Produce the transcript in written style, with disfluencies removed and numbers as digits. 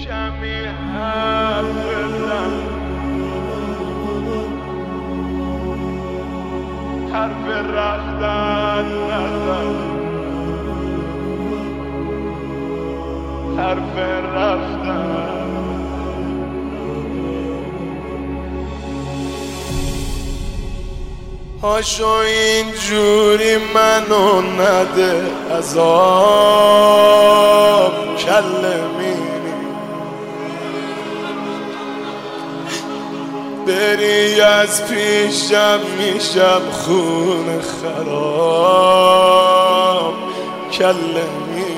کمی حرف بزن، حرف رفتن نزن، حرف رفتن. هاشو اینجوری منو نده عذاب کلمینی، بری از پیشم میشم خون خراب کلمینی.